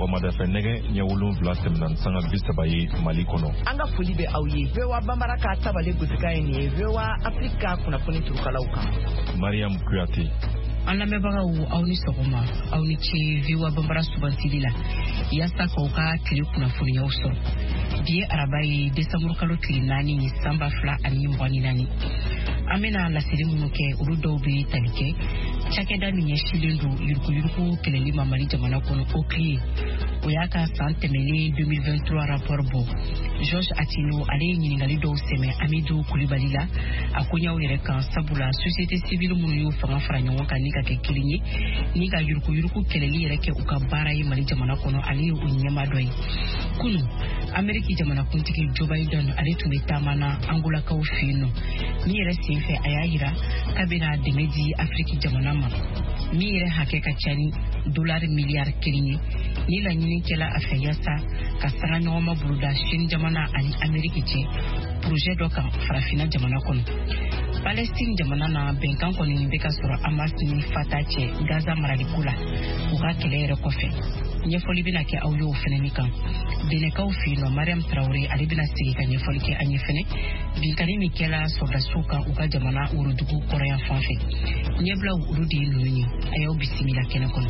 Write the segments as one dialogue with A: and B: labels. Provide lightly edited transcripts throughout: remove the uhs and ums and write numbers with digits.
A: sɔgɔmada fɛ nɛgɛ ɲɛ 7 tɛmɛna sanga 30 ye Mali kɔnɔ.
B: An ka foli bɛ aw ye. VOA Bambara ka tabale gosika ye nin ye. VOA Afrika kunnafoni turukalaw kan.
A: Mariam Kuyate.
C: An lamɛnbagaw aw ni sɔgɔma, aw ni ce VOA Bambara subantili la. Yasa k'aw ka tile kunnafoniyaw sɔrɔ. Bi ye araba ye Desanburu kalo tile 4 san 2024. An bɛna laseli minnu kɛ olu dɔw bɛ tali kɛ. Cakɛda min ɲɛsilen don yuruguyurugu kɛlɛli ma Mali jamana kɔnɔ OCLIE. O y'a ka san tɛmɛnen 2023 rapport bɔ. Georges Atino ale ye ɲininkali dɔw sɛmɛ Amidou Kulibali la. A ko ɲaw yɛrɛ kan sabula société civile minnu y'u fanga fara ɲɔgɔn kan ni ka kɛ kelen ye. Ni ka yuruguyurugu kɛlɛli yɛrɛ kɛ u ka baara ye Mali jamana kɔnɔ ale ye o ɲɛma dɔ ye. Kunu Ameriki jamanakuntigi Joe Biden ale tun bɛ taamana Angolakaw fɛ yen nɔ. Ni yɛrɛ senfɛ a y'a yira k'a bɛna dɛmɛ di Afriki jamana ma. Min yɛrɛ hakɛ ka ca ni $1 miliyari 1 ye. Ni laɲinikɛla a fɛ yasa ka sanga ɲɔgɔnma boloda Chine jamana ani Ameriki cɛ projet dɔ kan farafina jamana kɔnɔ. Palestine jamana na bɛnkan kɔni bɛ ka sɔrɔ Hamas ni Fatah cɛ Gaza maraliko la u ka kɛlɛ yɛrɛ kɔfɛ. Ɲɛfɔli bɛna kɛ aw ye o fɛnɛ kan. Benekaw fɛ yen nɔ Mariam Traoré ale bɛna segin ka ɲɛfɔli kɛ an ye fɛnɛ. Binkani min kɛla sɔrɔdasiw kan u ka jamana worodugu kɔrɔyan fan fɛ. Ɲɛbilaw olu de ye ninnu ye. A y'aw bisimila kɛnɛ kɔnɔ.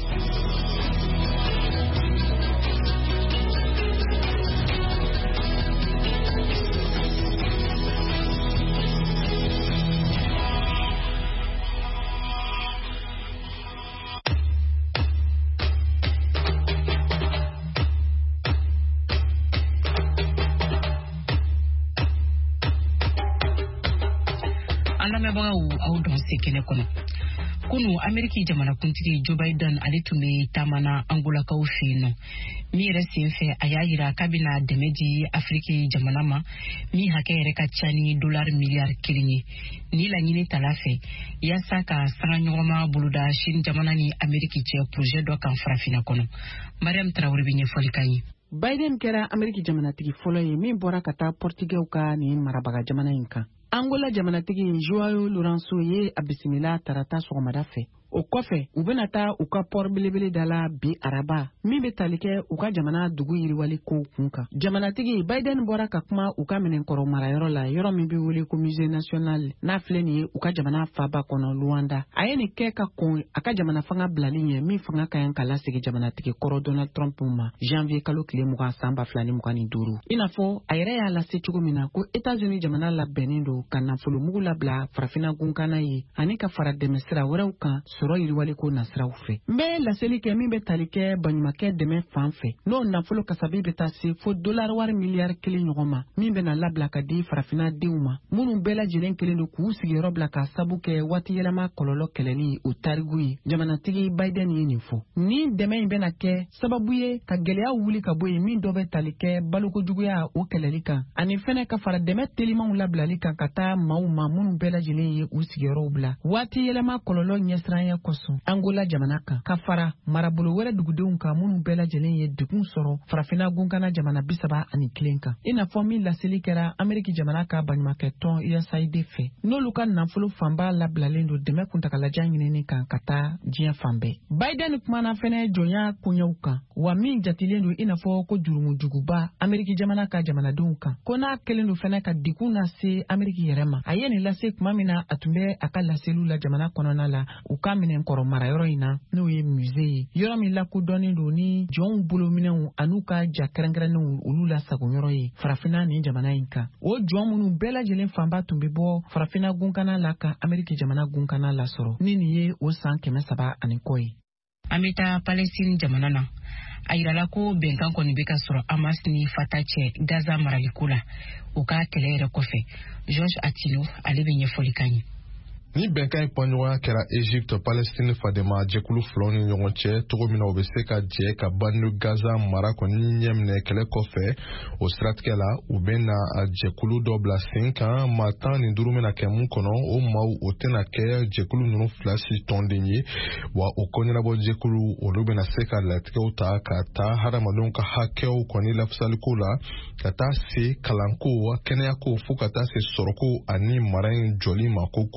C: Aw dɔn se kɛnɛ kɔnɔ. Kunu Ameriki jamanakuntigi Joe Biden ale tun bɛ taamana Angolakaw fɛ yen nɔ. Min yɛrɛ senfɛ a y'a yira k'a bɛna dɛmɛ di Afriki jamana ma min hakɛ yɛrɛ ka ca ni $1 miliyari 1 ye. Ni laɲini tala fɛ yasa ka sanga ɲɔgɔnma boloda Chine jamana ni Ameriki cɛ projet dɔ kan farafina kɔnɔ. Mariam Traoré bɛ ɲɛfɔli k'an ye.
D: Biden kɛra Ameriki jamanatigi fɔlɔ ye min bɔra ka taa Portugɛw ka nin marabaga jamana in kan. Angola jamanatigi Joao Lourenço ye a bisimila tarata sɔgɔmada fɛ. O kɔfɛ u bɛna taa u ka port belebele da la bi araba min bɛ tali kɛ u ka jamana dugu yiriwali ko kun kan. Jamanatigi Biden bɔra ka kuma u ka minɛnkɔrɔ marayɔrɔ la yɔrɔ min bɛ wele ko Musée National n'a filɛ nin ye u ka jamana faba kɔnɔ Luanda. A ye nin kɛ ka kɔn a ka jamana fanga bilali ɲɛ min fanga ka ɲi ka lasegin jamanatigi kɔrɔ Donald Trump ma janvier kalo tile 20 san 2025. I n'a fɔ a yɛrɛ y'a lase cogo min na ko États-Unis jamana labɛnnen don ka nafolo mugu labila farafina gunkana ye ani ka fara dɛmɛ sira wɛrɛw kan sɔrɔ yiriwali ko nasiraw fɛ. N bɛ laseli kɛ min bɛ tali kɛ baɲumankɛ dɛmɛ fan fɛ n'o nafolo kasabi bɛ taa se fo $1 miliyari 1 ɲɔgɔn ma min bɛna labila ka di farafina denw ma minnu bɛɛ lajɛlen kelen don k'u sigiyɔrɔ bila ka sabu kɛ waati yɛlɛma kɔlɔlɔ kɛlɛli o tarigu ye. Jamanatigi Biden ye nin fɔ. Ni dɛmɛ in bɛna kɛ sababu ye ka gɛlɛya wuli ka bɔ yen min dɔ bɛ tali kɛ balokojuguya o kɛlɛli kan ani fɛnɛ ka fara dɛmɛ telimanw labilali kan ka taa maaw ma minnu bɛɛ lajɛlen ye u sigiyɔrɔw bila waati yɛlɛma kɔlɔlɔ ɲɛsiranya kosɔn Angola jamana kan ka fara marabolo wɛrɛ dugudenw kan minnu bɛɛ lajɛlen ye degun sɔrɔ farafina gunkana jamana 31 kan. I n'a fɔ min laseli kɛra Ameriki jamana ka baɲumankɛ tɔn USAID fɛ n'olu ka nafolo fanba labilalen don dɛmɛ kuntagalajan ɲinini kan ka taa diɲɛ fan bɛɛ. Biden kumana fɛnɛ jɔnya koɲɛw kan wa min jatilen don i n'a fɔ ko jurumujuguba Ameriki jamana ka jamanadenw kan ko n'a kelen don fɛnɛ ka degun lase Ameriki yɛrɛ ma. A ye nin lase kuma min na a tun bɛ a ka laseliw la jamana kɔnɔna la u ka minɛnkɔrɔ marayɔrɔ in na n'o ye musée ye yɔrɔ min lakodɔnnen don ni jɔnw bolominɛw an'u ka ja kɛrɛnkɛrɛnnenw olu la sagonyɔrɔ ye farafina nin jamana in kan. O jɔn minnu bɛɛ lajɛlen fanba tun bɛ bɔ farafina gunkana la ka Ameriki jamana gunkana lasɔrɔ ni nin ye o san 300 ani kɔ ye.
C: An bɛ taa Palestine jamana na. A yirala ko bɛnkan kɔni bɛ ka sɔrɔ Hamas ni Fatah cɛ Gaza maraliko la u ka kɛlɛ yɛrɛ kɔfɛ. Georges Atino ale bɛ ɲɛfɔli k'an ye.
E: Ni bɛnkan ɲɔgɔnya kɛra Egypte Palestine fadema jɛkulu filaw ni ɲɔgɔn cɛ cogo min na u bɛ se ka jɛ ka bande Gaza mara kɔni ɲɛminɛ kɛlɛ kɔfɛ o siratigɛ la u bɛna jɛkulu dɔ bila sen kan maa 15 bɛna kɛ mun kɔnɔ o maaw o tɛna kɛ jɛkulu ninnu fila si tɔnden ye wa o kɔɲɛnabɔ jɛkulu olu bɛna se ka latigɛw ta ka taa hadamadenw ka hakɛw kɔni lafisaliko la ka taa se kalanko kɛnɛyako fo ka taa se sɔrɔko ani mara in jɔli ma ko kura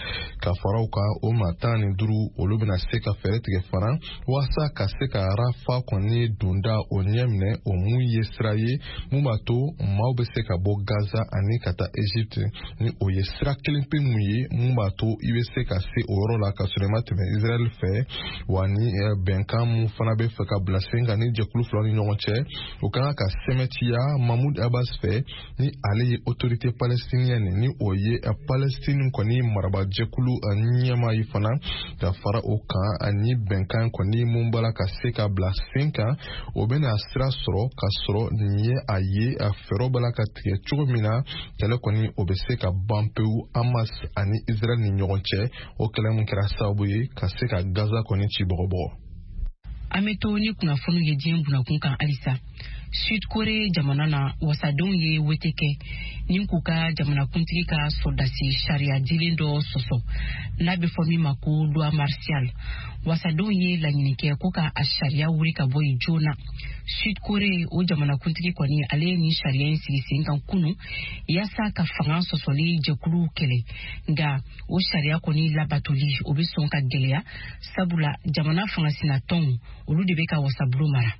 E: ka faraw kan o maa 15 olu bɛna se ka fɛɛrɛ tigɛ fana walasa ka se ka rafa kɔni donda o ɲɛminɛ o mun ye sira ye mun b'a to maaw bɛ se ka bɔ Gaza ani ka taa Egypte ni o ye sira kelen pe mun ye mun b'a to i bɛ se ka se o yɔrɔ la ka sɔrɔ i ma tɛmɛ Israel fɛ wa ni bɛnkan mun fana bɛ fɛ ka bila sen kan ni jɛkulu fila ni ɲɔgɔn cɛ o kan ka sɛmɛtiya Mahmoud Abbas fɛ ni ale ye autorité palestinienne ni o ye Palestine kɔni maraba jɛkulu ɲɛma yi fana ka fara o kan ani bɛnkan kɔni mun bala ka se ka bila sen kan o bɛna sira sɔrɔ ka sɔrɔ nin ye a ye a fɛɛrɛ bala ka tigɛ cogo min na kɛlɛ kɔni o bɛ se ka ban pewu Hamas ani Israel ni ɲɔgɔn cɛ o kɛlɛ mun kɛra sababu ye ka se ka Gaza kɔni ci bɔgɔbɔgɔ.
C: An bɛ to ni kunnafoni ye diɲɛ bunakun kan halisa. Sud Korea jamana na wasadenw ye wete kɛ ni k'u ka jamanakuntigi ka sɔrdasi sariya dilen dɔ sɔsɔ n'a bɛ fɔ min ma ko loi martiale. Wasadenw ye laɲini kɛ ko ka a sariya wuli ka bɔ yen joona. Sud Korea o jamanakuntigi kɔni ale ye nin sariya in sigi sen kan kunu yaasa ka fanga sɔsɔli jɛkulu kɛlɛ nka o sariya kɔni labatoli o bɛ sɔn ka gɛlɛya sabula jamana fangasina tɔnw olu de bɛ ka wasaburo mara.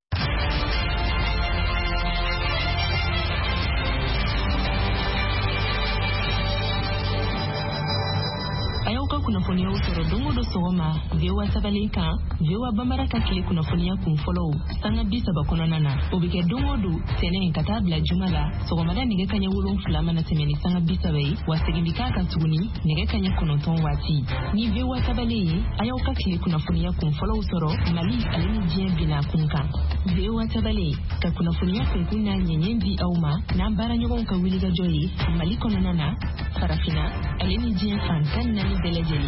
F: Kunnafoniya sɔrɔ dongo do sɔgɔma VOA sabalen kan VOA Bambara ka tile kunnafoniya kun fɔlɔw sanga 30 kɔnɔna na o bɛ kɛ dongo do tɛnɛ ka taa bila juma la sɔgɔmada nɛgɛ kaɲɛ 7 mana tɛmɛ ni sanga 30 ye wa segin bi k'a kan tuguni nɛgɛ kaɲɛ 9 waati ni VOA sabalen ye a y'aw ka tile kunnafoniya kun fɔlɔw sɔrɔ Mali ale ni diɲɛ bina kun kan VOA sabalen ka kunnafoniya kunkun na ɲɛɲɛ di aw ma n'an baara ɲɔgɔnw ka wulikajɔ ye Mali kɔnɔna na farafina ale ni diɲɛ fan 14 bɛɛ lajɛlen.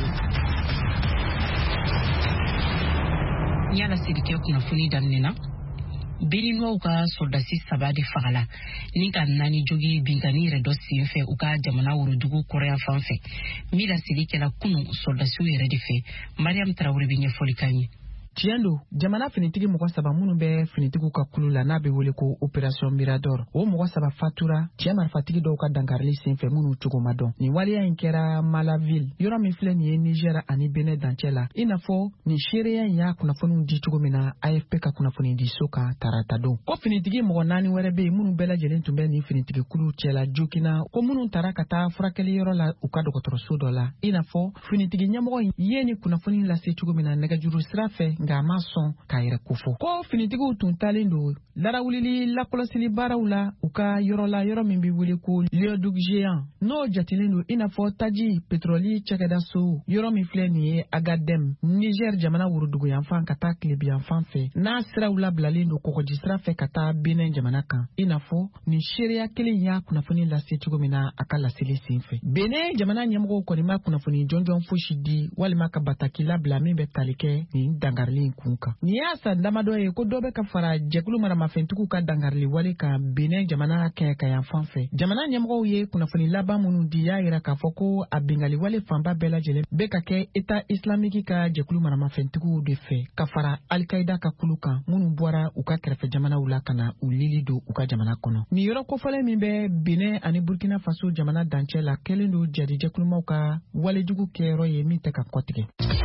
C: Nyala sirike kunnafoni daminɛna Beninois ka soldasi 3 de fagala ni ka 4 jogi binkani yɛrɛ dɔ sen fɛ u ka jamana worodugu kɔrɔya fan fɛ mila silikɛla kunu soldasiw yɛrɛ de fɛ Mariam Traoré bɛ ɲɛfɔli kan ye.
D: Tiɲɛ don jamana finitigi mɔgɔ 3 minnu bɛ finitigiw ka kulu la n'a bɛ wele ko opération Mirador o mɔgɔ 3 fatura cɛ marifatigi dɔw ka dankarili senfɛ minnu cogo ma dɔn nin waleya in kɛra Malaville yɔrɔ min filɛ nin ye Niger ani Benin dancɛ la i n'a fɔ nin seereya in y'a kunnafoniw di cogo min na AFP ka kunnafoni di so kan tarata don ko finitigi mɔgɔ 4 wɛrɛ bɛ yen minnu bɛɛ lajɛlen tun bɛ nin finitigi kulu cɛla Jokina ko minnu taara ka taa furakɛli yɔrɔ la u ka dɔgɔtɔrɔso dɔ la i n'a fɔ finitigi ɲɛmɔgɔ in ye ni kunnafoni lase cogo min na nɛgɛjuru sira fɛ nka a ma sɔn k'a yɛrɛ kofɔ ko finitigiw tun talen don larawulili lakɔlɔsili baaraw la u ka yɔrɔ la yɔrɔ min bɛ wele ko Léoduc Géant n'o jatilen don i n'a fɔ taji pétroli cɛkɛda so yɔrɔ min filɛ nin ye Agadem Niger jamana worodugu yanfan ka taa Tilebi yanfan fɛ n'a siraw labilalen don kɔgɔji sira fɛ ka taa Benin jamana kan i n'a fɔ nin seereya kelen y'a kunnafoni lase cogo min na a ka laseli sen fɛ Benin jamana ɲɛmɔgɔw kɔni ma kunnafoni jɔnjɔn fosi di walima ka bataki labila min bɛ tali kɛ nin dangarili kun kan nin y'a san damadɔ ye ko dɔ bɛ ka fara jɛkulu maramafɛntigiw ka dangarili wale kan Benin jamana kɛɲɛ ka yan fan fɛ jamana ɲɛmɔgɔw ye kunnafoni laban minnu di y'a yira k'a fɔ ko a bengali wale fanba bɛɛ lajɛlen bɛ ka kɛ État islamique ka jɛkulu maramafɛntigiw de fɛ ka fara Al-Qaïda ka kulu kan minnu bɔra u ka kɛrɛfɛ jamanaw la ka na u lili don u ka jamana kɔnɔ nin yɔrɔ kofɔlen min bɛ Benin ani Burkina Faso jamana dancɛ la kɛlen don jadi jɛkulumaw ka walejugu kɛyɔrɔ ye min tɛ ka kɔtigɛ.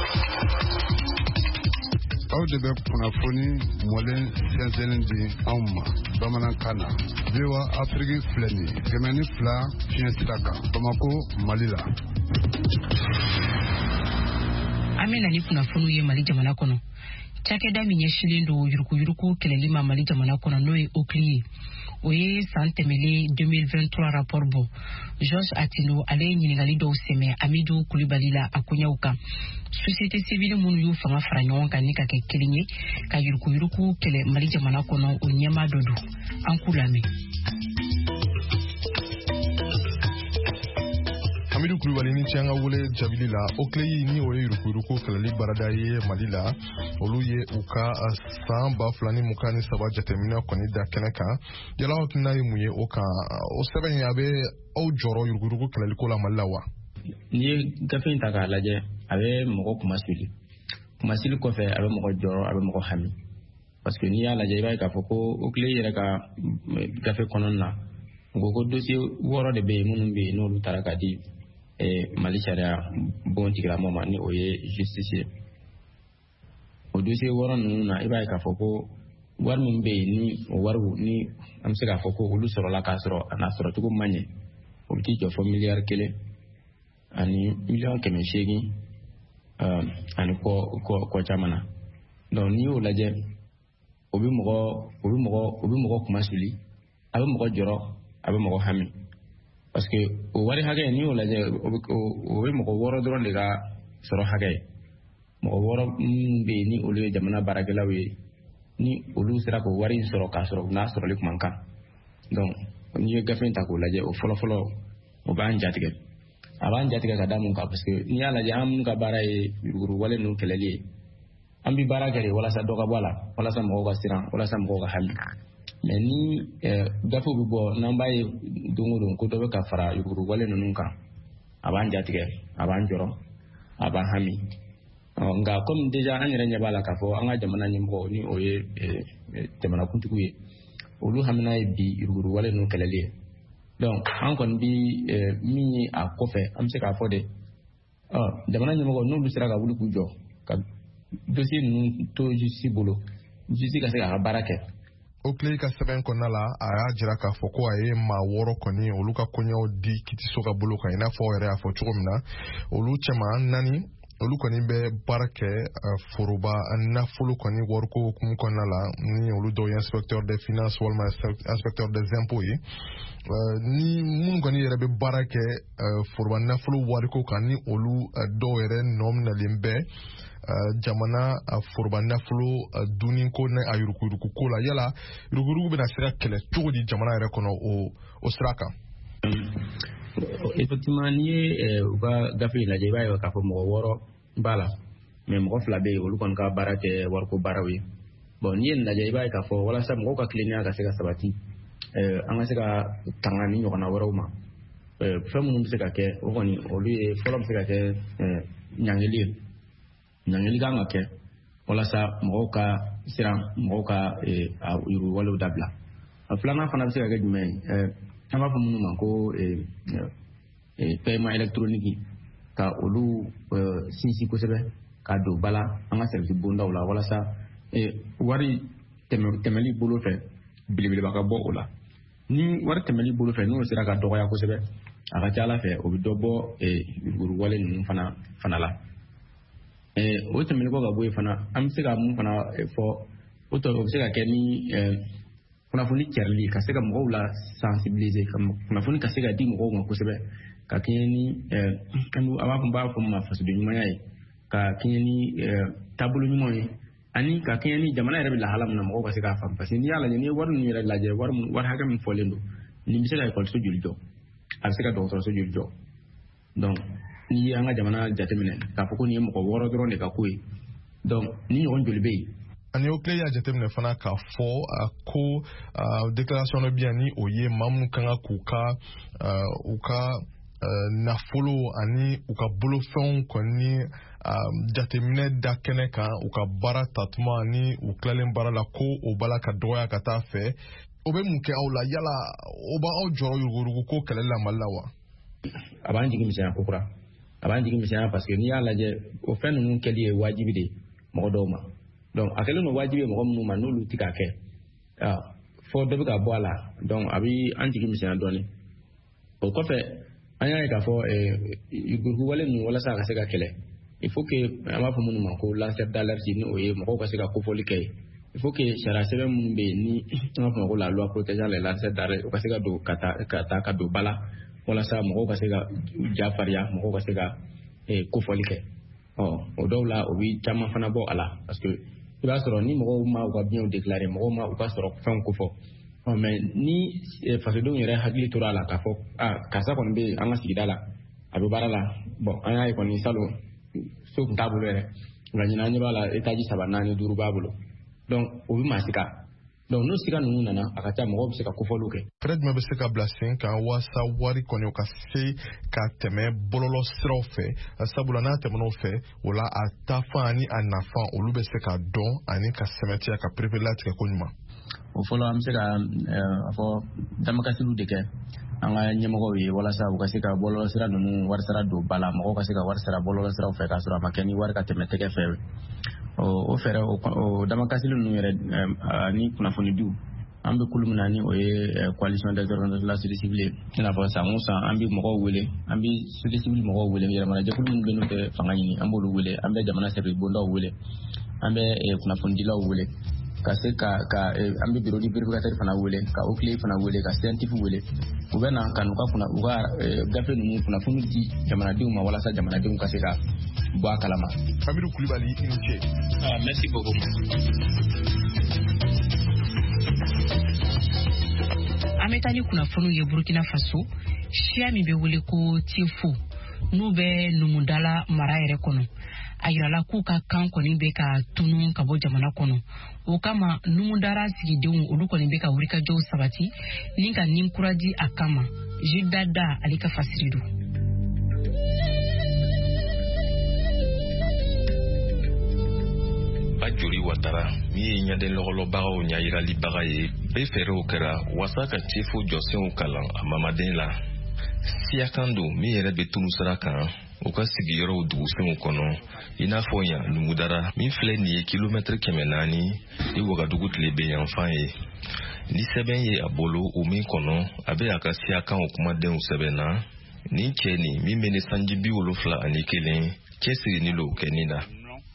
G: Aw de bɛ kunnafoni mɔlen sɛnsɛnnin di anw ma bamanankan na VOA Afrique filɛ nin ye 102 fiɲɛ sira kan Bamako Mali la.
C: An bɛna ni kunnafoniw ye Mali jamana kɔnɔ cakɛda min ɲɛsilen don yurukuyuruku kɛlɛli ma Mali jamana kɔnɔ n'o ye OCLI ye o ye san tɛmɛlen 2023 rapport bɔ Georges Atino ale ye ɲininkali dɔw sɛmɛ Amidou Kulibali la a koɲɛw kan société civile minnu y'u fanga fara ɲɔgɔn kan ni ka kɛ kelen ye ka yurukuyuruku kɛlɛ Mali jamana kɔnɔ o ɲɛma dɔ don an k'u lamɛn.
E: Amidou Kulibali ni cɛ an ka wele jabili la OCLI ni o ye yurukuyuruku kɛlɛli baarada ye Mali la olu ye u ka san 2023 jateminɛ kɔni da kɛnɛ kan yala hakilina ye mun ye o kan o sɛbɛn in a bɛ aw jɔrɔ yurukuyuruku kɛlɛliko la Mali la wa?
H: N'i ye gafe in ta k'a lajɛ a bɛ mɔgɔ kumasili kɔfɛ a bɛ mɔgɔ jɔrɔ a bɛ mɔgɔ hami parce que n'i y'a lajɛ i b'a ye k'a fɔ ko OCLI yɛrɛ ka gafe kɔnɔna na u ko dossier 6 de bɛ yen minnu bɛ yen n'olu taara ka di Mali sariya bon tigilama ma ni o ye justice o dossier wɔɔrɔ ninnu na i b'a ye k'a fɔ ko wari min bɛ yen ni o wariw ni an bɛ se k'a fɔ ko olu sɔrɔla k'a sɔrɔ a n'a sɔrɔ cogo man ɲɛ o bɛ t'i jɔ fɔ miliyari 1 ani miliyɔn 800 ani kɔ caman na donc n'i y'o lajɛ o bɛ mɔgɔ kuma suli a bɛ mɔgɔ jɔrɔ a bɛ mɔgɔ hami parce que o wari hakɛ n'i y'o lajɛ o bɛ mɔgɔ 6 dɔrɔn de ka sɔrɔ hakɛ ye mɔgɔ 6 minnu bɛ yen ni olu ye jamana baarakɛlaw ye ni olu sera k'o wari sɔrɔ k'a sɔrɔ n'a sɔrɔli kuma kan donc n'i ye gafe in ta k'o lajɛ o fɔlɔfɔlɔ o b'an jatigɛ a b'an jatigɛ ka da mun kan parce que n'i y'a lajɛ an minnu ka baara ye yuruguyuruguwale ninnu kɛlɛli ye an bɛ baara kɛ de walasa dɔ ka bɔ a la walasa mɔgɔw ka siran walasa mɔgɔw ka hami mais ni gafew bɛ bɔ n'an b'a ye don o don ko dɔ bɛ ka fara yuruguyuruguwale ninnu kan a b'an jatigɛ a b'an jɔrɔ a b'an hami nka comme déjà an yɛrɛ ɲɛ b'a la k'a fɔ an ka jamana ɲɛmɔgɔ ni o ye jamanakuntigi ye olu hamina ye bi yuruguyuruguwale ninnu kɛlɛli ye donc an kɔni bi min ye a kɔfɛ an bɛ se k'a fɔ de jamana ɲɛmɔgɔ n'olu sera ka wuli k'u jɔ ka dossier ninnu to justice bolo justice ka se k'a ka baara kɛ.
E: o tile ka sɛbɛn kɔnɔna la a y'a jira k'a fɔ ko a ye maa 6 kɔni olu ka kɔɲɔw di Kitiso ka bolo kan i n'a fɔ yɛrɛ y'a fɔ cogo min na olu cɛman 4 olu kɔni bɛ baara kɛ foroba nafolo kɔni wariko hukumu kɔnɔna la ni olu dɔw ye inspecteur des finances walima inspecteur des impôts ye ni minnu kɔni yɛrɛ bɛ baara kɛ foroba nafolo wariko kan ni olu dɔw yɛrɛ nɔ minɛlen bɛ jamana foroba nafolo duniko ni a yuruguyurugu ko la yala yuruguyurugu bɛna se ka kɛlɛ cogo di jamana yɛrɛ kɔnɔ o sira kan.
H: Effectivement n'i ye u ka gafe in lajɛ i b'a ye k'a fɔ mɔgɔ 6 b'a la mais mɔgɔ 2 bɛ yen olu kɔni ka baara tɛ wariko baaraw ye bon n'i ye nin lajɛ i b'a ye k'a fɔ walasa mɔgɔw ka tilennenya ka se ka sabati an ka se ka tanga ni ɲɔgɔnna wɛrɛw ma fɛn minnu bɛ se ka kɛ o kɔni olu ye fɔlɔ bɛ se ka kɛ ɲangili ye ɲangili kan ka kɛ walasa mɔgɔw ka siran mɔgɔw ka yuruguyuruguwalew dabila a filanan fana bɛ se ka kɛ jumɛn ye an b'a fɔ minnu ma ko paiement électronique ka olu sinsin kosɛbɛ ka don ba la an ka service bondaw la walasa wari tɛmɛli bolo fɛ belebeleba ka bɔ o la ni wari tɛmɛli bolo fɛ n'o sera ka dɔgɔya kosɛbɛ a ka ca Ala fɛ o bɛ dɔ bɔ yuruguyuruguwale ninnu fana la o tɛmɛli kɔ ka bɔ yen fana an bɛ se ka mun fana fɔ o bɛ se ka kɛ ni kunnafoni cɛrili ka se ka mɔgɔw la sensibiliser ka kunnafoni ka se ka di mɔgɔw ma kosɛbɛ ka kɛɲɛ ni an b'a fɔ ma fasoden ɲumanya ye ka kɛɲɛ ni taabolo ɲuman ye ani ka kɛɲɛ ni jamana yɛrɛ bɛ lahala min na mɔgɔw ka se k'a faamu parce que n'i y'a lajɛ n'i ye wari ninnu yɛrɛ lajɛ wari hakɛ min fɔlen don nin bɛ se ka ekɔliso joli jɔ a bɛ se ka dɔgɔtɔrɔso joli jɔ donc n'i ye an ka jamana jateminɛ k'a fɔ ko nin ye mɔgɔ 6 dɔrɔn de ka ko ye donc ni ɲɔgɔn joli bɛ yen.
E: ani o tile y'a jateminɛ fana k'a fɔ ko déclaration dɔ bɛ yan ni o ye maa minnu kan ka k'u ka nafolo ani u ka bolofɛnw kɔni jateminɛ da kɛnɛ kan u ka baara tatuma ani u tilalen baara la ko o b'a la ka dɔgɔya ka taa fɛ o bɛ mun kɛ aw la yala o b'aw jɔrɔ yuruguyurugu ko kɛlɛli la Mali la wa.
H: a b'an jigi misɛnya kokura a b'an jigi misɛnya parce que n'i y'a lajɛ o fɛn ninnu kɛli ye wajibi de mɔgɔ dɔw ma donc a kɛlen don wajibi ye mɔgɔ minnu ma n'olu tɛ k'a kɛ fɔ dɔ bɛ ka bɔ a la donc a bɛ an jigi misɛnya dɔɔnin o kɔfɛ an y'a ye k'a fɔ yuruguyuruguwale ninnu walasa a ka se ka kɛlɛ il faut que an b'a fɔ minnu ma ko lanceur d'alerte ni o ye mɔgɔw ka se ka kofɔli kɛ ye il faut que sariya sɛbɛn minnu bɛ yen ni an b'a fɔ ma ko la loi protégeant les lanceurs d'alerte o ka se ka don ka don ba la walasa mɔgɔw ka se ka ja farinya mɔgɔw ka se ka kofɔli kɛ o dɔw la o bɛ caman fana bɔ a la parce que i b'a sɔrɔ ni mɔgɔw ma u ka biɲɛw déclarer mɔgɔw ma u ka sɔrɔ fɛnw kofɔ mais ni fasodenw yɛrɛ hakili tora a la k'a fɔ karisa kɔni bɛ an ka sigida la a bɛ baara la bon an y'a ye kɔni salon so tun t'a bolo yɛrɛ nka ɲinan an ɲɛ b'a la étage 3 4 5 b'a bolo donc o bɛ maa siga donc n'o siga ninnu nana a ka ca mɔgɔw bɛ se ka kofɔliw kɛ.
E: fɛɛrɛ jumɛn bɛ se ka bila sen kan waasa wari kɔni o ka se ka tɛmɛ bɔlɔlɔ siraw fɛ sabula n'a tɛmɛn'o fɛ o la a taafan ani a nafan olu bɛ se ka dɔn ani ka sɛmɛtiya ka perepere latigɛ ko ɲuman.
H: o fɔlɔ an bɛ se ka a fɔ damakasiliw de kɛ an ka ɲɛmɔgɔw ye walasa u ka se ka bɔlɔlɔsira ninnu warisara don ba la mɔgɔw ka se ka warisara bɔlɔlɔsiraw fɛ k'a sɔrɔ a ma kɛ ni wari ka tɛmɛ tɛgɛ fɛ o fɛɛrɛ o damakasili ninnu yɛrɛ ni kunnafoni diw an bɛ kulu min na ni o ye coalition des organisations de la société civile i n'a fɔ san o san an bɛ mɔgɔw wele an bɛ société civile mɔgɔw wele yɛrɛmajɛkulu minnu bɛ n'u fɛ fanga ɲini an b'olu wele an bɛ jamana service bondaw wele an bɛ kunnafonidilaw wele ka se ka an bɛ bureau du vérificateur fana wele ka OCLEI fana wele ka CNTIF wele u bɛ na ka u ka gafe ninnu kunnafoni di jamanadenw ma walasa jamanadenw ka se ka bɔ a kalama.
E: Hamidou Koulibaly i ni ce.
H: Merci beaucoup.
C: An bɛ taa ni kunnafoniw ye Burkina Faso siya min bɛ wele ko Tiefo n'u bɛ Numudala mara yɛrɛ kɔnɔ a yirala k'u ka kan kɔni bɛ ka tunu ka bɔ jamana kɔnɔ o kama Numudara sigidenw olu kɔni bɛ ka wulikajɔw sabati ni ka ninkuraji a kama Jidada ale ka fasiri do.
A: Joli Watara mi ye ɲɛden lɔgɔlɔbagaw ɲayiralibaga ye bɛɛ fɛɛrɛw kɛra wasa ka Tiefo jɔsenw kalan a mamaden la siyakan don min yɛrɛ bɛ tunu sira kan u ka sigiyɔrɔw dugusenw kɔnɔ i n'a fɔ yan Numudara min filɛ nin ye kilomɛtiri 400 i Wagadugu tile bɛ yanfan ye ni sɛbɛn ye a bolo o min kɔnɔ a bɛ a ka siyakanw kumadenw sɛbɛnna ni cɛ nin min bɛ ni sanji 71 cɛsiri lo kɛnin na.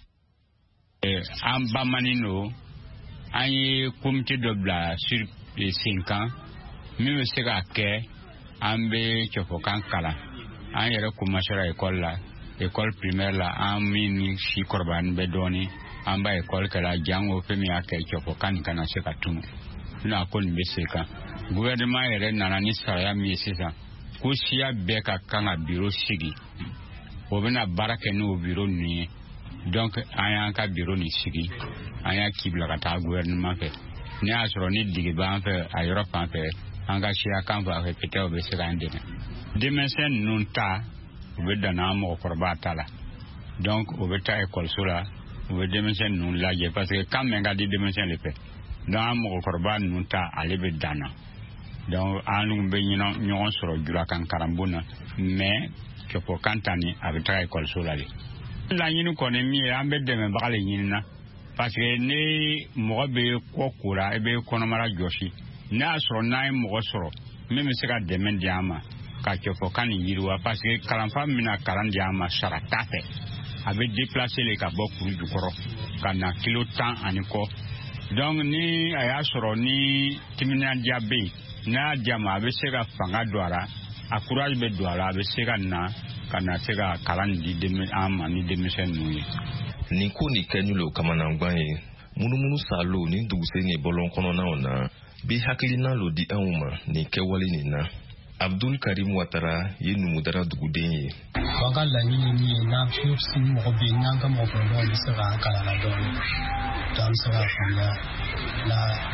I: An bamanino an ye comité dɔ bila sur 5 ans min bɛ se ka kɛ an bɛ cɛfɔkan kalan an yɛrɛ commencera école la école primaire la an min ni si kɔrɔbayalen bɛ dɔɔnin an ba école kɛla jango fɛn min y'a kɛ cɛfɔkan nin kana se ka tunu n'a ko nin bɛ se kan gouvernement yɛrɛ nana ni sariya min ye sisan ko siya bɛɛ ka kan ka bureau sigi o bɛna baara kɛ n'o bureau ninnu ye. Donc an y'an ka bureau ni sigi an y'a kibila ka taa gouvernement fɛ ne y'a sɔrɔ ni digi b'an fɛ a yɔrɔ fan fɛ an ka siya kan fɛ peut-être o bɛ se k'an dɛmɛ denmisɛn ninnu ta u bɛ dan an mɔgɔkɔrɔba ta la donc o bɛ taa ekɔliso la u bɛ denmisɛn ninnu lajɛ parce que kan mɛn ka di denmisɛn de fɛ donc an mɔgɔkɔrɔba ninnu ta ale bɛ dan na donc an bɛ ɲɔgɔn sɔrɔ julakan karambo na mais kɛfɔ kan ta ni a bɛ taa ekɔliso la de. Laɲini kɔni min ye an bɛ dɛmɛbaga de ɲini na parce que ni mɔgɔ bɛ kɔ kora i bɛ kɔnɔmara jɔsi ne y'a sɔrɔ n'an ye mɔgɔ sɔrɔ min bɛ se ka dɛmɛ di an ma ka cɛfɔkan nin yiriwa parce que kalanfa min na kalan di an ma sara t'a fɛ a bɛ déplacer le ka bɔ kuru jukɔrɔ ka na kilo 10 ani kɔ donc ni a y'a sɔrɔ ni timinadiya bɛ yen n'a y'a di a ma a bɛ se ka fanga don a la a courage bɛ don a la a bɛ se ka na kana se ka kalan di an ma ni denmisɛn ninnu ye.
A: Nin ko ni kɛ n'o kamanangwan ye munumunu salo ni duguse ni bɔlɔn kɔnɔnaw na bi hakilina lo di anw ma nin kɛwale nin na. Abdul Karim Watara ye Numudara duguden ye.
J: An ka laɲini min ye n'an si mɔgɔ bɛ yen n'an ka mɔgɔkɔrɔbaw bɛ se k'an kalan la dɔɔnin to an bɛ se k'a faamuya la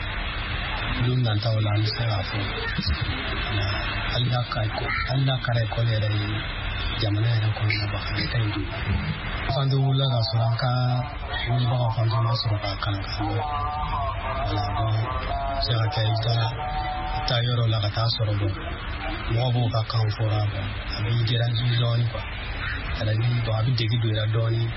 J: don nataw la an bɛ se k'a fɔ hali n'a kɛra ekɔli yɛrɛ ye jamana yɛrɛ kɔnɔna ba ale ka ɲi don fan tɛ wulila ka sɔrɔ an ka wulibagaw fan tɛ ma sɔrɔ k'a kalan ka ɲɛ wala donc se ka kɛ i taa yɔrɔ la ka taa sɔrɔ dɔn mɔgɔ b'o ka kan fɔra a b'i déranger dɔɔnin quoi a bɛ degi don i la dɔɔnin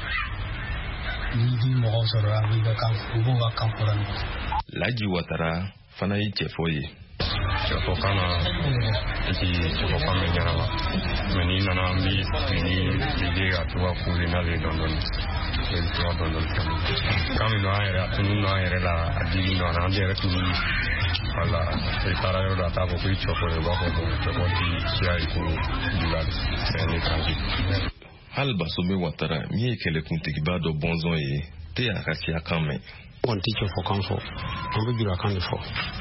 J: n'i bi mɔgɔw sɔrɔ a b'i u b'o ka kan fɔra ɲɔgɔn.
A: Laji Watara fana ye cɛfɔ ye.
K: Cɛfɔkan na cɛfɔkan bɛ ɲɛnaba mɛ n'i nana an bɛ fini a tuba kuli n'ale dɔɔnin kan min don an yɛrɛ a tunun an yɛrɛ la a digi nɔ an yɛrɛ tunun wala i taara yɔrɔ dɔ a t'a fɔ ko i cɛfɔ ye u b'a fɔ ko cɛfɔ ti siya ye ko jula de ni kanji.
A: Hali Basome Watara min ye kɛlɛkuntigiba dɔ bɔnzɔn ye tɛ a ka siya kan mɛn.
J: Kɔni ti cɛfɔkan fɔ an bɛ julakan de fɔ.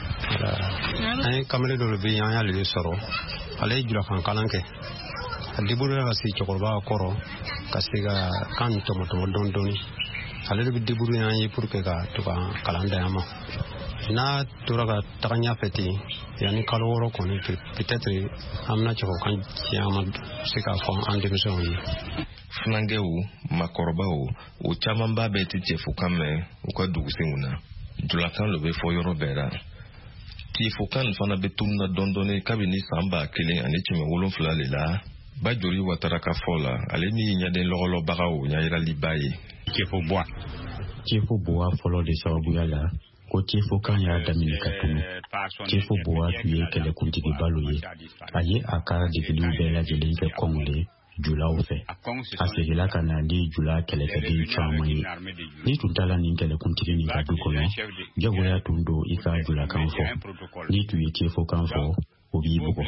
J: An ye kamalen dɔ bɛ yen an y'ale de sɔrɔ ale ye julakan kalan kɛ a débrouillé ka se cɛkɔrɔba kɔrɔ ka se ka kan tɔmɔtɔmɔ dɔɔnin ale de bɛ débrouillé an ye pour que ka to ka kalan da yan ma n'a tora ka taga ɲɛfɛ ten yanni kalo 6 kɔni peut-être an bɛna cɛkɔrɔkan caman se k'a fɔ an denmisɛnw ye.
A: Fulankɛw makɔrɔbaw o camanba bɛ ti cɛfɔkan mɛn u ka dugusenw na julakan lo bɛ fɔ yɔrɔ bɛɛ la. Tifokan fana bɛ tununa dɔndɔni kabini san 1970 le la. Bajori Watara ka fɔ la, ale ni ɲɛden lɔgɔlɔbagaw ɲa yiraliba ye.
L: Tifo Boa fɔlɔ de sababuya la ko Tifokan y'a daminɛ ka tunu. Tifo Boa tun ye kɛlɛkuntigi balo ye. A ye a ka degeliw bɛɛ lajɛlen kɛ Kɔngole julaw fɛ. A segila ka na ni jula kɛlɛkɛden caman ye. Ni tun tala nin kɛlɛkuntigi nin ka du kɔnɔ, jagoya tun don i ka julakan fɔ. Ni tun ye Tifokan fɔ, o b'i bugɔ.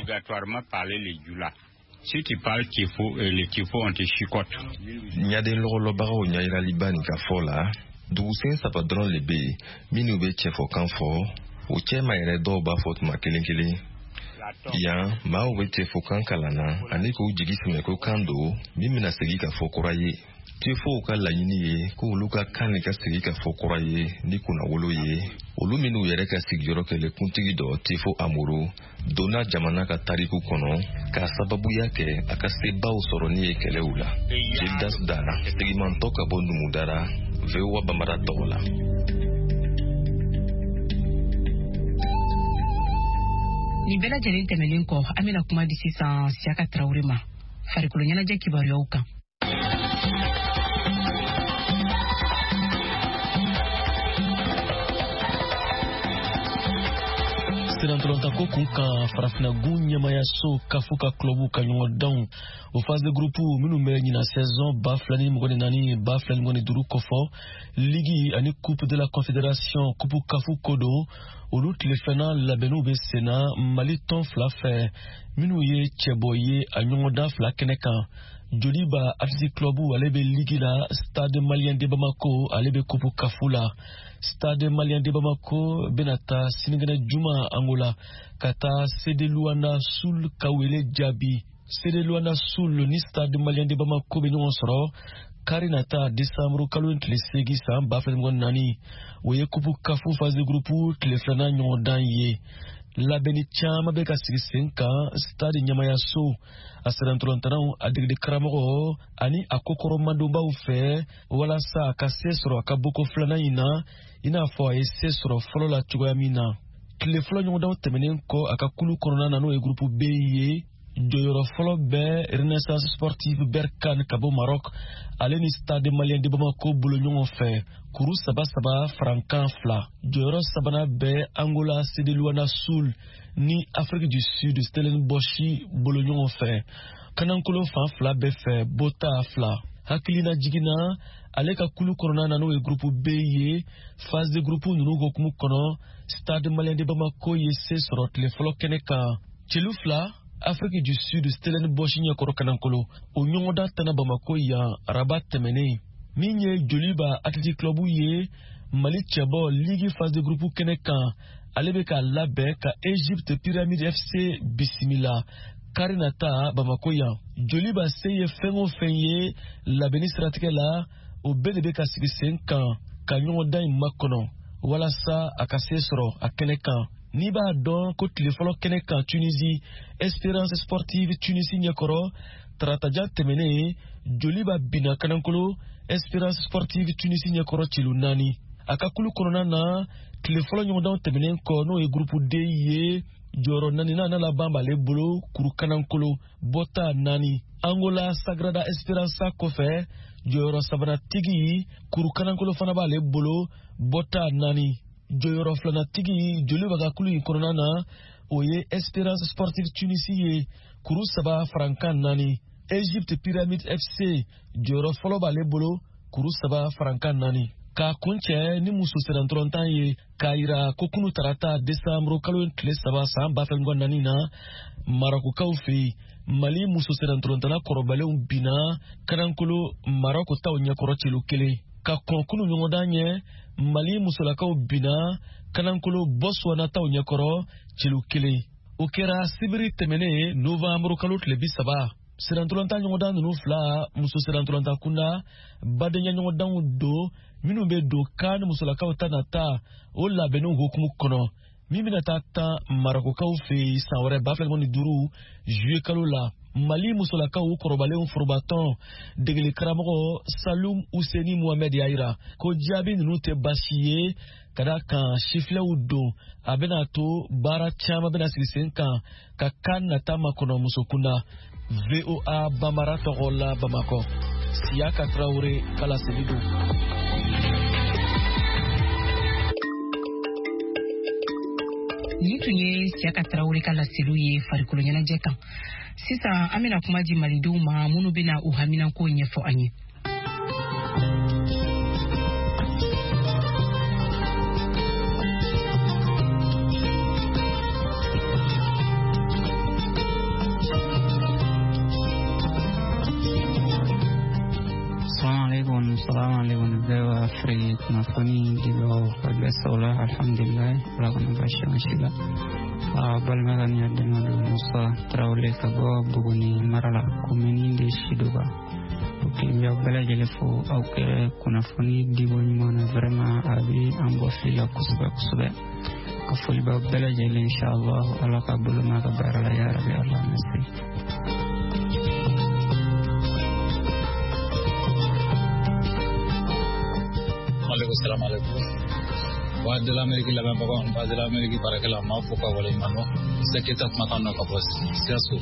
I: Si tu parles les Tifo ont été chicotes.
A: Ɲaden lɔgɔlɔbagaw ɲa yiraliba nin ka fɔ la, dugusen saba dɔrɔn le bɛ yen minnu bɛ cɛfɔkan fɔ, o cɛma yɛrɛ dɔw b'a fɔ tuma kelen kelen. Yan maaw bɛ cɛfɔkan kalan na ani k'u jigi sɛmɛ ko kan don min bɛna segin ka fɔ kura ye. Tifow ka laɲini ye ko olu ka kan de ka segin ka fɔ kura ye ni kunnawolo ye. Olu minnu yɛrɛ ka sigiyɔrɔ kɛlɛkuntigi dɔ Tifo Amuru donna jamana ka tariku kɔnɔ k'a sababuya kɛ a ka sebaw sɔrɔ ni ye kɛlɛw la. Gildas Dara, segimantɔ ka bɔ Numudara, VOA Bambara tɔgɔ la.
C: Ni bɛɛ lajɛlen tɛmɛnen kɔ, an bɛna kuma di sisan Siaka Traoré ma farikolo ɲɛnajɛ kibaruyaw kan.
M: Sirantolantako kun kan farafinagun ɲɛmayaso kafu ka clubu ka ɲɔgɔndanw o phase de groupe minnu bɛ ɲina saison 2024-2025 kɔfɔ ligi ani coupe de la confédération coupe kafu kodo olu tilefɛna labɛnniw bɛ senna Mali tɔn 2 fɛ minnu ye cɛbɔ ye a ɲɔgɔndan 2 kɛnɛ kan. Joliba Athletic Club ale bɛ ligi la, Stade Malien de Bamako ale bɛ coupe kafu la. Stade Malien de Bamako benata sinigɛnɛ juma Angola ka taa CD Luanda Sul Kawele Jabi. CD Luanda Sul ni Stade Malien de Bamako bɛ ɲɔgɔn sɔrɔ karinata décembre kalo tile 8 san 2024 o ye coupe kafu phase de groupe tile 2 ɲɔgɔndan ye. Labɛnni caman bɛ ka sigi sen kan stade ɲɛmayaso a sirantolantanaw a degeli karamɔgɔ ani a kokɔrɔ mandonbaw fɛ walasa a ka se sɔrɔ a ka boko 2nan in na i n'a fɔ a ye se sɔrɔ fɔlɔ la cogoya min na. Tile fɔlɔ ɲɔgɔndanw tɛmɛnen kɔ a ka kulu kɔnɔna na n'o ye groupe B ye, jɔyɔrɔ fɔlɔ bɛ Renaissance Sportive Berkane ka bɔ Maroc ale ni Stade Malien de Bamako bolo ɲɔgɔn fɛ kuru 3-3 frankan 2. Jɔyɔrɔ sabanan bɛ Angola CD Luanda Sul ni Afrique du Sud Stellenbosch bolo ɲɔgɔn fɛ. Kanankolon fan 2 bɛ fɛ Bota 2. Hakilina jigina ale ka kulu kɔnɔna na n'o ye groupe B ye, phase de groupe ninnu hokumu kɔnɔ Stade Malien de Bamako ye se sɔrɔ tile fɔlɔ kɛnɛ kan. Celu 2 Afrique du Sud Stellenbosch ɲɛkɔrɔ Kanankolo o ɲɔgɔndan tɛna Bamako yan Rabat tɛmɛnen. Min ye Joliba Athletic Club ye, Mali cɛbɔ Ligue phase de groupe kɛnɛ kan ale bɛ ka labɛn ka Egypte Pyramide FC bisimila karinata Bamako yan. Joliba se ye fɛn o fɛn ye labɛnni siratigɛ la o bɛɛ de bɛ ka sigi sen kan ka ɲɔgɔndan in makɔnɔ walasa a ka se sɔrɔ a kɛnɛ kan. N'i b'a dɔn ko tile fɔlɔ kɛnɛ kan Tunisie Espérance Sportive Tunisie ɲɛkɔrɔ taratajan tɛmɛnen Joliba bina Kanankolo Espérance Sportive Tunisie ɲɛkɔrɔ celu 4. A ka kulu kɔnɔna na tile fɔlɔ ɲɔgɔndanw tɛmɛnen kɔ n'o ye groupe D ye, jɔyɔrɔ 4nan laban b'ale bolo kuru Kanankolo Bota 4. Angola Sagrada Esperança kɔfɛ jɔyɔrɔ 3nan tigi kuru Kanankolo fana b'ale bolo Bota 4. Jɔyɔrɔ 2nan tigi Joliba ka kulu in kɔnɔna na o ye Espérance Sportive Tunisie ye kuru 3 frankan 4. Egypte Pyramide FC jɔyɔrɔ fɔlɔ b'ale bolo kuru 3 frankan 4. K'a kuncɛ ni muso sirantolontan ye k'a yira ko kunu tarata décembre kalo tile 3 san 2024 na Marokukaw fɛ Mali muso sirantolontana kɔrɔbalenw bina Kanankolo Maroc taw ɲɛkɔrɔ celu 1. Ka kɔn kunu ɲɔgɔndan ɲɛ Mali musolakaw bina Kanankolo Botswana taw ɲɛkɔrɔ celu 1. O kɛra sibiri tɛmɛnen novembre kalo tile 30. Sirantolontan ɲɔgɔndan ninnu 2 muso sirantolontan kunda badenya ɲɔgɔndanw do minnu bɛ don kan musolakaw ta nata o labɛnniw hokumu kɔnɔ min bɛna taa 10 Marokukaw fɛ san wɛrɛ 2025 juillet kalo la. Mali musolaka u korobalen forobaton degeli karamɔgɔ Salum Useni Mohamed Yaira ko jaabi ninnu tɛ baasi ye ka da kan sifilɛw don a bɛna to baara caman bɛna sigi sen kan ka kan nata makɔnɔ musokunda. VOA Bambara tɔgɔ la Bamakɔ. Siyaka Traore kala selido.
C: Ni tun ye Siyaka Traore ka laseliw ye farikolo ɲɛnajɛ kan. Sisan an bɛna kuma di malidenw ma minnu bɛna u haminanko ɲɛfɔ an ye.
N: Assalamu alaikum bewa free tunafoni dibo kwa alhamdulillah la kuna basha shiga balma gani adema do Musa Traore ka go buguni marala komini de shidoba ukimya bala jelefo au ke kuna foni dibo nyimana vraiment abi ambo fila kusuba ka fuli ba bala jele inshallah ala ka bulma ka barala ya rabbi Allah nasi.
O: Assalamu alaikum. Wadala Ameriki la bamba wadala Ameriki barakala mafuka wala imano seketa matano ka boss siasu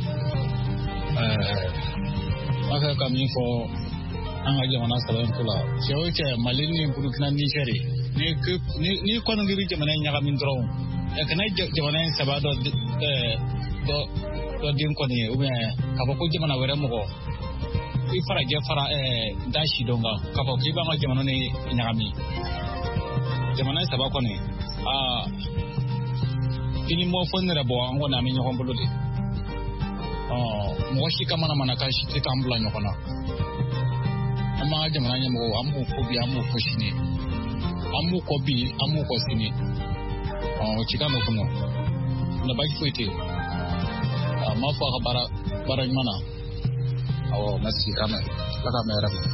O: aka kami fo anga jamana salam kula cheoke malini burkina nigeri ni kono ngiri jamana nyaga min dron e kana jamana sabado do dim koni ube ka ko jamana were mo ko ifara jefara dashi donga ka ko kiba ma jamana ni nyagami jamana saba kɔni ini mo fonere bo an gona mi nyɔgɔn bolo de mɔgɔ si ka mana ka si tɛ k'an bila ɲɔgɔn na an b'an ka jamana ɲɛmɔgɔw an b'u ko bi an b'u ko sini an b'u kɔ bi an b'u kɔ sini ci ka nɔ kɔnɔ nabaji foyi tɛ yen m'a fɔ a ka baara ɲuman na awɔ merci kan mɛn ala ka mɛn yɛrɛ ma.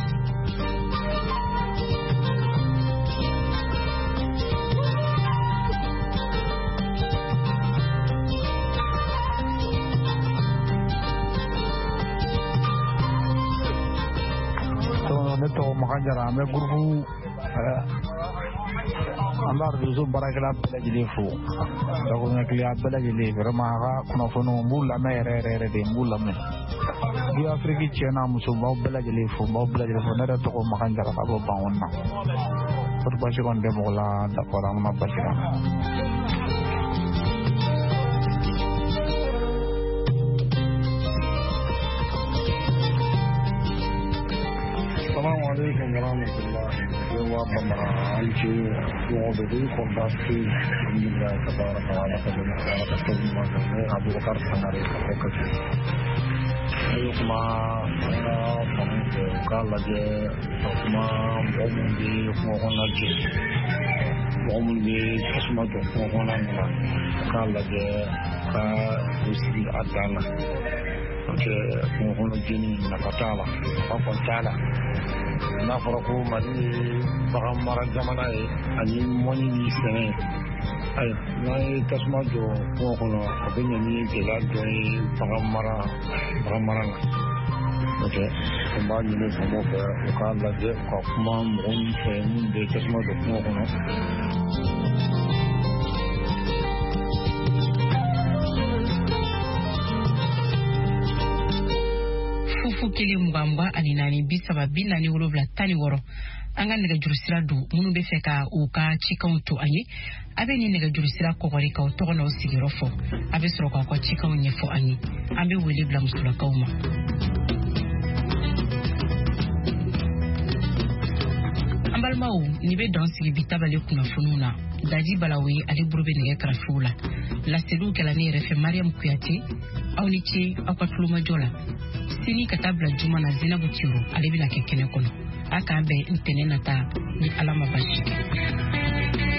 P: to makajara me grupu andar yuzu barakala belajili fu dogo ngakli belajili vraiment ga kuna fono mbula me re de mbula me di afriki chena musu baw belajili fu ne to makajara ka bo bawonna pour bashi kon de mola da ko ramna bashira.
Q: Assalamu alaikum warahmatullahi wabarakatuh. Yo kondasi ila tabaraka wa taala kadang Abu Bakar sanare kokasi. Ayo kuma pamuke kalaje kuma bomundi mohonaje. Bomundi kasmato mohonanga kalaje ka usi adana. Oke mohono jini nakatala pakontala. Na farako mali bagamara jamana ye ani moni ni sene ay na tasma do ko kono abenya ni gela do bagamara na oke kuma ni ne mo ko ka la je ko kuma mon fe ni de tasma do ko kono
C: kelen mugamba ani nani bisaba binani wolofila tani wɔrɔ an ka nɛgɛjurusira don minnu bɛ fɛ ka u ka cikanw to an ye a bɛ ni nɛgɛjurusira kɔgɔri ka o tɔgɔ n'aw sigiyɔrɔ fɔ a bɛ sɔrɔ k'aw ka cikanw ɲɛfɔ an ye an bɛ wele bila musolakaw ma. an balimaw ni bɛ dɔn sigi bi tabale kunnafoniw na daji balawe ale buru bɛ nɛgɛ karafiw la laseliw kɛla ne yɛrɛ fɛ mariam kuyate aw ni ce aw ka tulomajɔ la sini ka taa bila juma na Zinabu Tiro ale bɛna kɛ kɛnɛ kɔnɔ a k'an bɛn ntɛnɛn nata ni ala ma basi kɛ.